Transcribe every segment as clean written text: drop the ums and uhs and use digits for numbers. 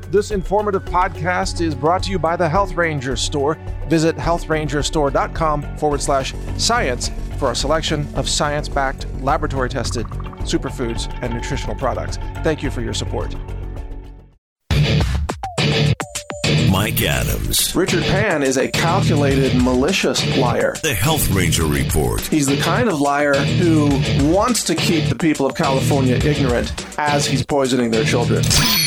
This informative podcast is brought to you by the Health Ranger Store. Visit healthrangerstore.com/science for a selection of science-backed, laboratory-tested superfoods and nutritional products. Thank you for your support. Mike Adams. Richard Pan is a calculated, malicious liar. The Health Ranger Report. He's the kind of liar who wants to keep the people of California ignorant as he's poisoning their children.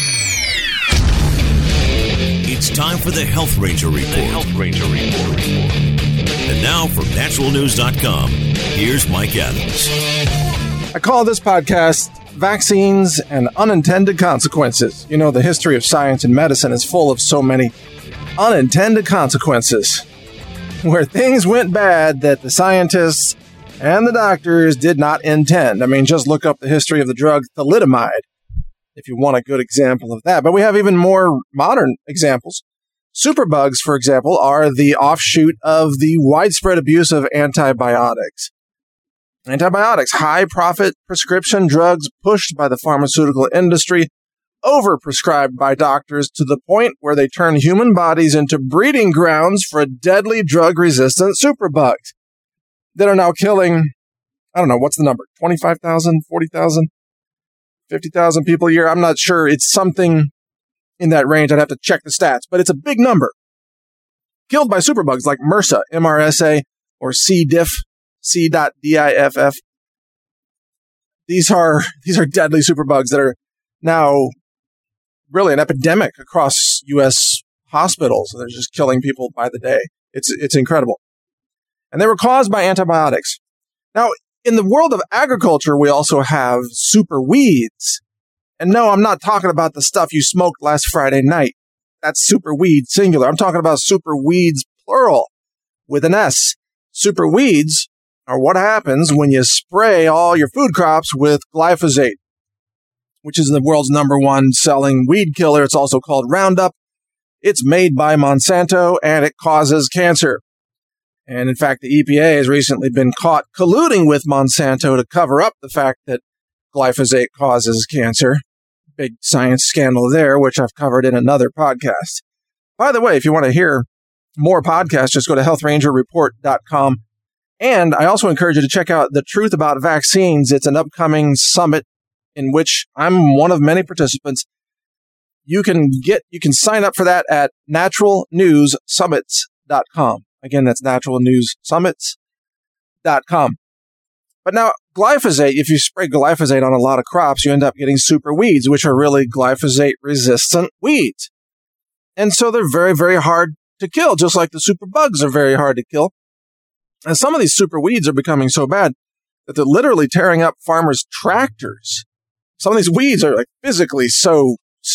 It's time for the Health Ranger Report. The Health Ranger Report. And now from naturalnews.com, here's Mike Adams. I call this podcast Vaccines and Unintended Consequences. You know, the history of science and medicine is full of so many unintended consequences, where things went bad that the scientists and the doctors did not intend. I mean, just look up the history of the drug thalidomide if you want a good example of that. But we have even more modern examples. Superbugs, for example, are the offshoot of the widespread abuse of antibiotics. Antibiotics, high-profit prescription drugs pushed by the pharmaceutical industry, overprescribed by doctors to the point where they turn human bodies into breeding grounds for deadly drug-resistant superbugs that are now killing, I don't know, what's the number, 25,000, 40,000, 50,000 people a year? I'm not sure. It's something in that range. I'd have to check the stats, but it's a big number. Killed by superbugs like MRSA, MRSA, or C. diff. C.diff. These are deadly superbugs that are now really an epidemic across U.S. hospitals. They're just killing people by the day. It's incredible. And they were caused by antibiotics. Now, in the world of agriculture, we also have super weeds. And no, I'm not talking about the stuff you smoked last Friday night. That's super weed singular. I'm talking about super weeds plural with an S. Super weeds are what happens when you spray all your food crops with glyphosate, which is the world's #1 selling weed killer. It's also called Roundup. It's made by Monsanto, and it causes cancer. And in fact, the EPA has recently been caught colluding with Monsanto to cover up the fact that glyphosate causes cancer. Big science scandal there, which I've covered in another podcast. By the way, if you want to hear more podcasts, just go to healthrangerreport.com. And I also encourage you to check out The Truth About Vaccines. It's an upcoming summit in which I'm one of many participants. You can sign up for that at naturalnewssummits.com. Again, that's naturalnewssummits.com. But now, glyphosate, if you spray glyphosate on a lot of crops, you end up getting super weeds, which are really glyphosate-resistant weeds. And so they're very, very hard to kill, just like the superbugs are very hard to kill. And some of these super weeds are becoming so bad that they're literally tearing up farmers' tractors. Some of these weeds are like physically so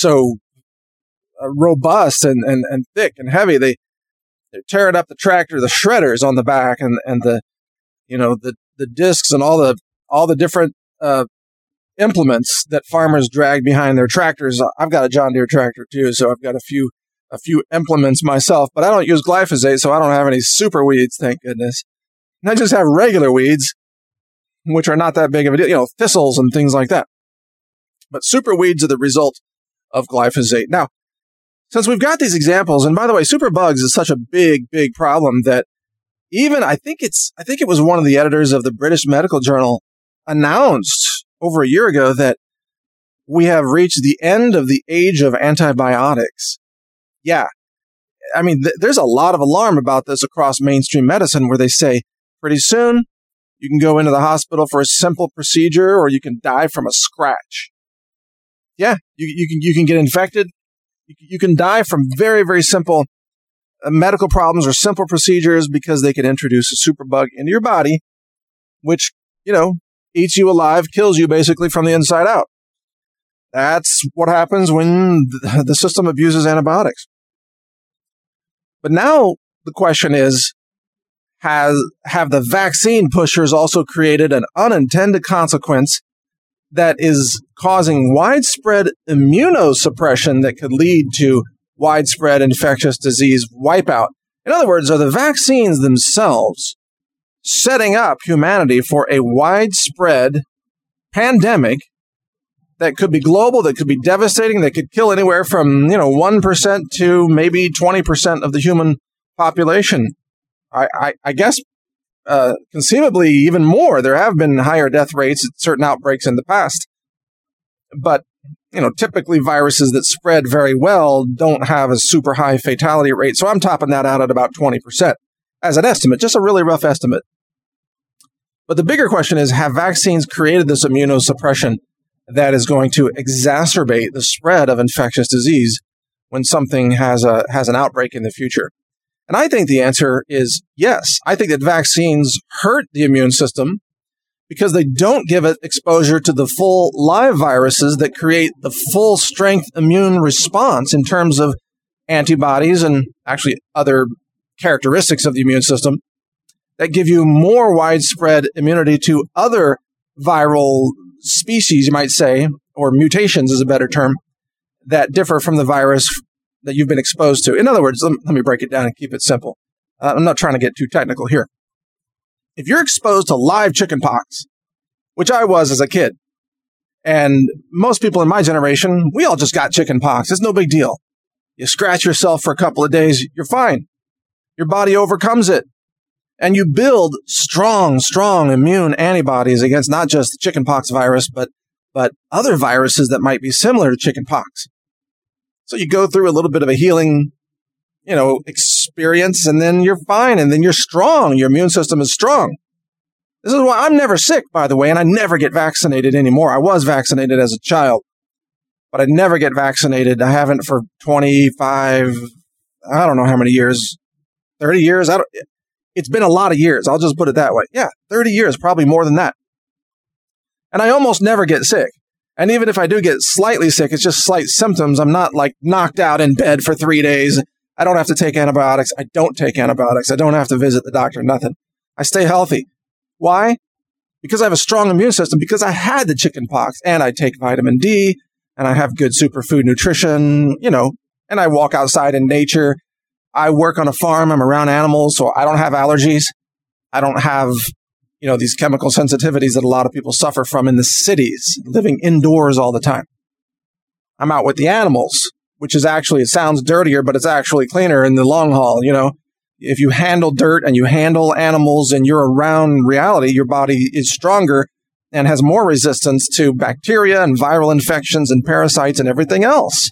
robust and thick and heavy. They're tearing up the tractor, the shredders on the back, and the discs and all the different implements that farmers drag behind their tractors. I've got a John Deere tractor too, so I've got a few implements myself, but I don't use glyphosate, so I don't have any super weeds, thank goodness. And I just have regular weeds, which are not that big of a deal, thistles and things like that. But super weeds are the result of glyphosate. Now, since we've got these examples, and by the way, superbugs is such a big, big problem that even I think it was one of the editors of the British Medical Journal announced over a year ago that we have reached the end of the age of antibiotics. Yeah. I mean, there's a lot of alarm about this across mainstream medicine where they say, pretty soon, you can go into the hospital for a simple procedure or you can die from a scratch. Yeah, you can get infected. You can die from very, very simple medical problems or simple procedures because they can introduce a superbug into your body, which, eats you alive, kills you basically from the inside out. That's what happens when the system abuses antibiotics. But now the question is, have the vaccine pushers also created an unintended consequence that is causing widespread immunosuppression that could lead to widespread infectious disease wipeout? In other words, are the vaccines themselves setting up humanity for a widespread pandemic that could be global, that could be devastating, that could kill anywhere from, 1% to maybe 20% of the human population. I guess conceivably even more. There have been higher death rates at certain outbreaks in the past. But, typically viruses that spread very well don't have a super high fatality rate. So I'm topping that out at about 20% as an estimate, just a really rough estimate. But the bigger question is, have vaccines created this immunosuppression that is going to exacerbate the spread of infectious disease when something has an outbreak in the future? And I think the answer is yes. I think that vaccines hurt the immune system because they don't give it exposure to the full live viruses that create the full strength immune response in terms of antibodies and actually other characteristics of the immune system that give you more widespread immunity to other viral species, you might say, or mutations is a better term, that differ from the virus that you've been exposed to. In other words, let me break it down and keep it simple. I'm not trying to get too technical here. If you're exposed to live chickenpox, which I was as a kid, and most people in my generation, we all just got chickenpox. It's no big deal. You scratch yourself for a couple of days, you're fine. Your body overcomes it. And you build strong immune antibodies against not just the chickenpox virus, but other viruses that might be similar to chickenpox. So you go through a little bit of a healing, experience, and then you're fine, and then you're strong. Your immune system is strong. This is why I'm never sick, by the way, and I never get vaccinated anymore. I was vaccinated as a child, but I never get vaccinated. I haven't for 25, I don't know how many years, 30 years. It's been a lot of years. I'll just put it that way. Yeah, 30 years, probably more than that. And I almost never get sick. And even if I do get slightly sick, it's just slight symptoms. I'm not like knocked out in bed for 3 days. I don't have to take antibiotics. I don't take antibiotics. I don't have to visit the doctor, nothing. I stay healthy. Why? Because I have a strong immune system, because I had the chickenpox, and I take vitamin D, and I have good superfood nutrition, and I walk outside in nature. I work on a farm. I'm around animals, so I don't have allergies. I don't have, these chemical sensitivities that a lot of people suffer from in the cities, living indoors all the time. I'm out with the animals, which is actually, it sounds dirtier, but it's actually cleaner in the long haul. If you handle dirt and you handle animals and you're around reality, your body is stronger and has more resistance to bacteria and viral infections and parasites and everything else.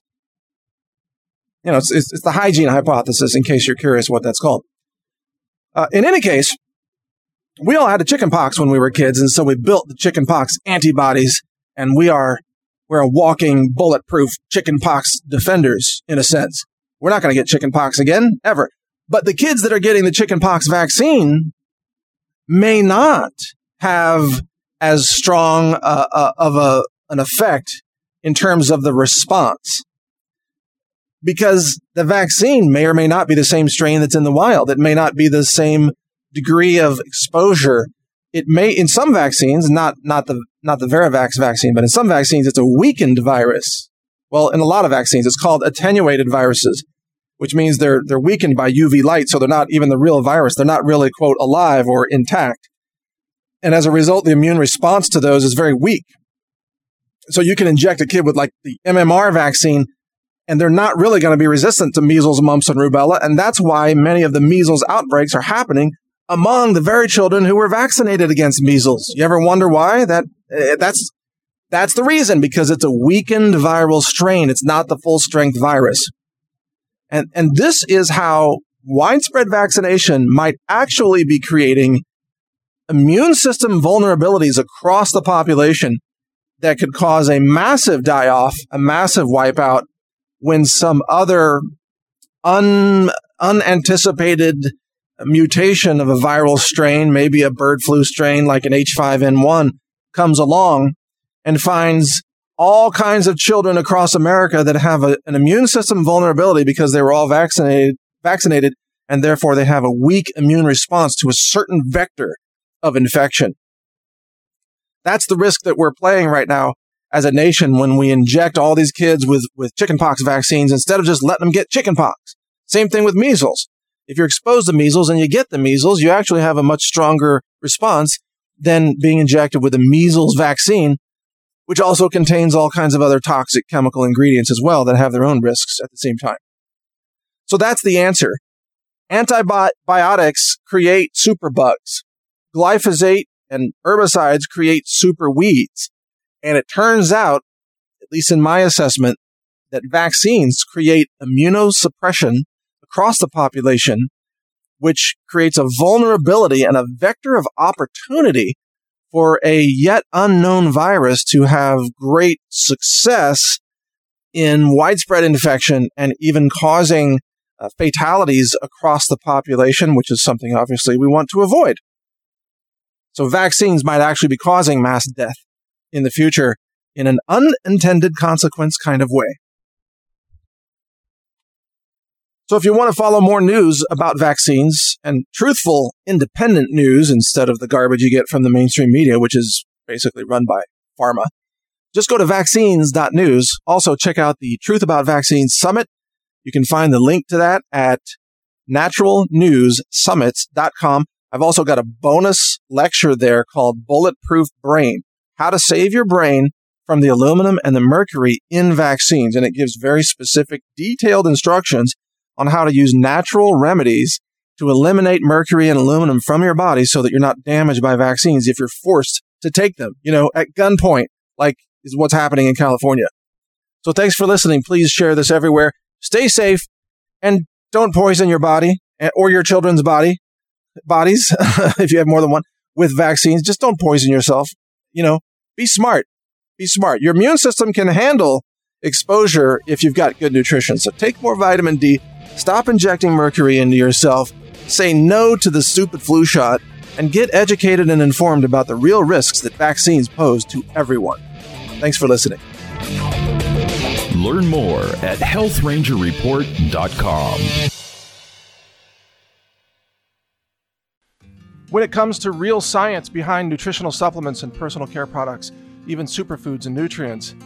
It's the hygiene hypothesis, in case you're curious what that's called. In any case, we all had a chickenpox when we were kids, and so we built the chickenpox antibodies, and we're a walking bulletproof chickenpox defenders, in a sense. We're not going to get chickenpox again, ever. But the kids that are getting the chickenpox vaccine may not have as strong an effect in terms of the response, because the vaccine may or may not be the same strain that's in the wild. It may not be the same degree of exposure. It may, in some vaccines, not the Verivax vaccine, but in some vaccines, it's a weakened virus. Well, in a lot of vaccines, it's called attenuated viruses, which means they're weakened by UV light, so they're not even the real virus. They're not really, quote, alive or intact. And as a result, the immune response to those is very weak. So you can inject a kid with like the MMR vaccine, and they're not really going to be resistant to measles, mumps, and rubella. And that's why many of the measles outbreaks are happening among the very children who were vaccinated against measles. You ever wonder why? That's the reason, because it's a weakened viral strain. It's not the full strength virus. And this is how widespread vaccination might actually be creating immune system vulnerabilities across the population that could cause a massive die-off, a massive wipeout, when some other unanticipated mutation of a viral strain, maybe a bird flu strain like an H5N1, comes along and finds all kinds of children across America that have an immune system vulnerability because they were all vaccinated, and therefore they have a weak immune response to a certain vector of infection. That's the risk that we're playing right now as a nation when we inject all these kids with chickenpox vaccines instead of just letting them get chickenpox. Same thing with measles. If you're exposed to measles and you get the measles, you actually have a much stronger response than being injected with a measles vaccine which also contains all kinds of other toxic chemical ingredients as well that have their own risks at the same time. So that's the answer. Antibiotics create superbugs. Glyphosate and herbicides create super weeds. And it turns out, at least in my assessment, that vaccines create immunosuppression across the population, which creates a vulnerability and a vector of opportunity for a yet unknown virus to have great success in widespread infection and even causing fatalities across the population, which is something obviously we want to avoid. So vaccines might actually be causing mass death in the future in an unintended consequence kind of way. So if you want to follow more news about vaccines and truthful, independent news instead of the garbage you get from the mainstream media, which is basically run by pharma, just go to vaccines.news. Also check out the Truth About Vaccines Summit. You can find the link to that at naturalnewssummits.com. I've also got a bonus lecture there called Bulletproof Brain, how to save your brain from the aluminum and the mercury in vaccines. And it gives very specific, detailed instructions on how to use natural remedies to eliminate mercury and aluminum from your body so that you're not damaged by vaccines if you're forced to take them, at gunpoint, like is what's happening in California. So thanks for listening. Please share this everywhere. Stay safe and don't poison your body or your children's bodies, if you have more than one, with vaccines. Just don't poison yourself. Be smart. Be smart. Your immune system can handle exposure if you've got good nutrition. So take more vitamin D. Stop injecting mercury into yourself. Say no to the stupid flu shot and get educated and informed about the real risks that vaccines pose to everyone. Thanks for listening. Learn more at healthrangerreport.com. When it comes to real science behind nutritional supplements and personal care products, even superfoods and nutrients,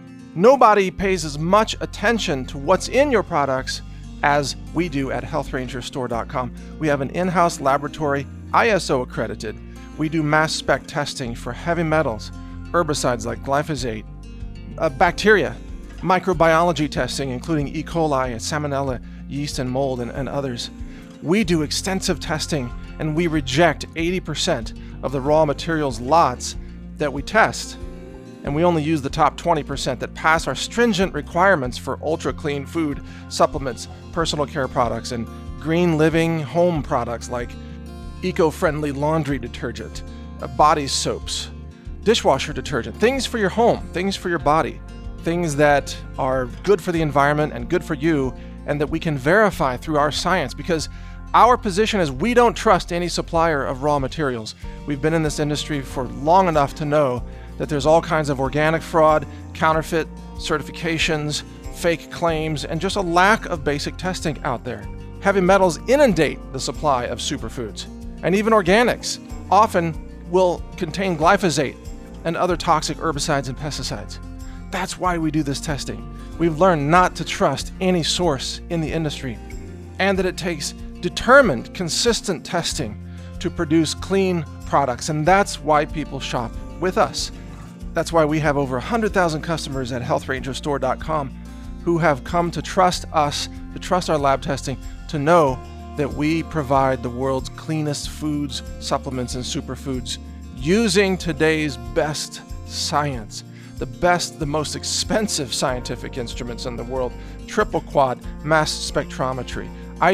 nobody pays as much attention to what's in your products as we do at healthrangerstore.com. We have an in-house laboratory, ISO accredited. We do mass spec testing for heavy metals, herbicides like glyphosate, bacteria, microbiology testing, including E. coli, salmonella, yeast, and mold, and others. We do extensive testing, and we reject 80% of the raw materials lots that we test. And we only use the top 20% that pass our stringent requirements for ultra-clean food, supplements, personal care products, and green living home products like eco-friendly laundry detergent, body soaps, dishwasher detergent, things for your home, things for your body, things that are good for the environment and good for you, and that we can verify through our science, because our position is we don't trust any supplier of raw materials. We've been in this industry for long enough to know that there's all kinds of organic fraud, counterfeit certifications, fake claims, and just a lack of basic testing out there. Heavy metals inundate the supply of superfoods, and even organics often will contain glyphosate and other toxic herbicides and pesticides. That's why we do this testing. We've learned not to trust any source in the industry, and that it takes determined, consistent testing to produce clean products, and that's why people shop with us. That's why we have over 100,000 customers at healthrangerstore.com who have come to trust us, to trust our lab testing, to know that we provide the world's cleanest foods, supplements, and superfoods using today's best science, the best, the most expensive scientific instruments in the world, triple quad mass spectrometry,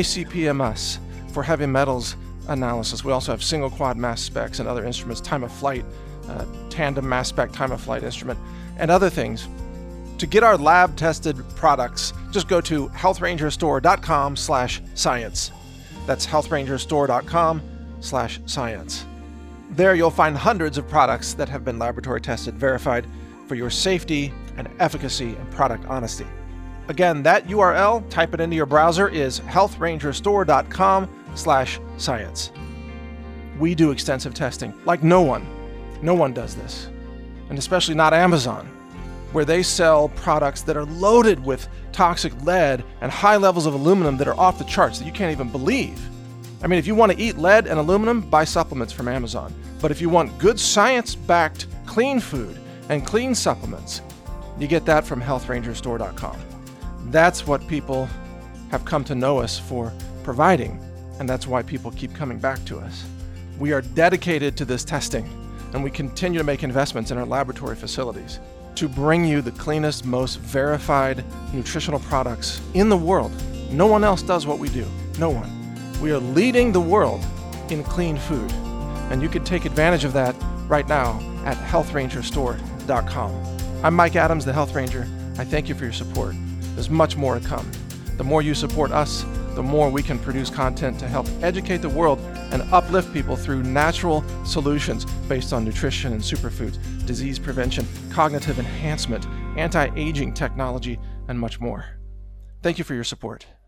ICP-MS for heavy metals analysis. We also have single quad mass specs and other instruments, time of flight, tandem mass spec time of flight instrument, and other things. To get our lab tested products, just go to healthrangerstore.com/science. That's healthrangerstore.com/science. There you'll find hundreds of products that have been laboratory tested, verified for your safety and efficacy and product honesty. Again, that URL, type it into your browser, is healthrangerstore.com/science. We do extensive testing like no one. No one does this. And especially not Amazon, where they sell products that are loaded with toxic lead and high levels of aluminum that are off the charts that you can't even believe. I mean, if you want to eat lead and aluminum, buy supplements from Amazon. But if you want good science-backed clean food and clean supplements. You get that from healthrangerstore.com. That's what people have come to know us for providing, and that's why people keep coming back to us. We are dedicated to this testing, and we continue to make investments in our laboratory facilities to bring you the cleanest, most verified nutritional products in the world. No one else does what we do. No one. We are leading the world in clean food, and you can take advantage of that right now at healthrangerstore.com. I'm Mike Adams, the Health Ranger. I thank you for your support. There's much more to come. The more you support us, the more we can produce content to help educate the world and uplift people through natural solutions based on nutrition and superfoods, disease prevention, cognitive enhancement, anti-aging technology, and much more. Thank you for your support.